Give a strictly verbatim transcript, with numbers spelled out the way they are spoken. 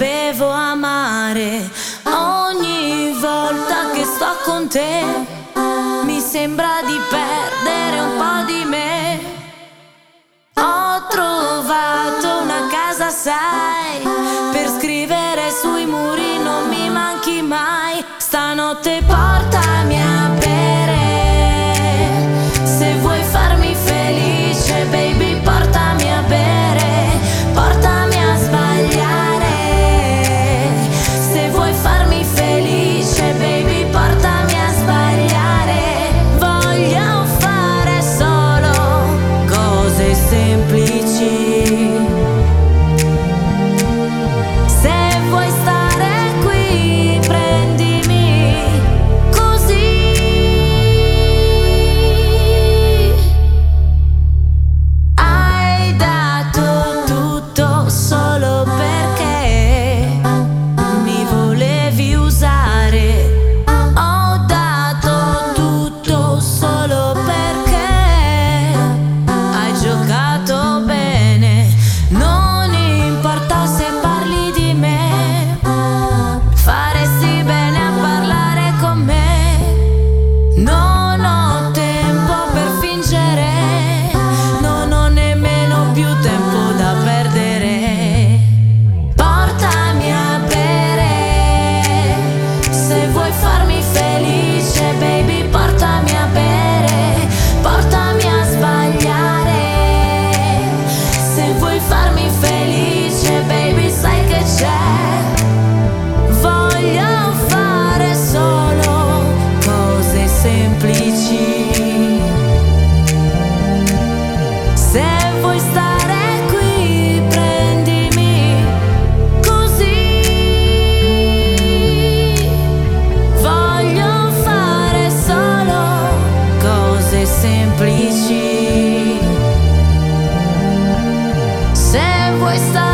sapevo amare. Ogni volta che sto con te mi sembra di perdere un po' di me. Ho trovato una casa, sai, per scrivere sui muri, non mi manchi mai. Stanotte portami a bere, se vuoi farmi felice, baby, portami a bere, portami a sbagliare. Se vuoi farmi felice, baby, portami a sbagliare. Voglio fare solo cose semplici. Se vuoi stare qui, prendimi così. Hai dato tutto solo perché mi volevi usare. Ho dato tutto solo perché hai giocato bene. Non importa se parli di me, faresti bene a parlare con me. Non ho tempo per fingere, non ho nemmeno più tempo da perdere. Portami a bere, se vuoi farmi felice, baby, portami a bere, portami a sbagliare. Se vuoi farmi felice, baby, sai che c'è. Voglio fare solo cose semplici. Se vuoi stare qui, prendimi così. Voglio fare solo cose semplici. Se vuoi stare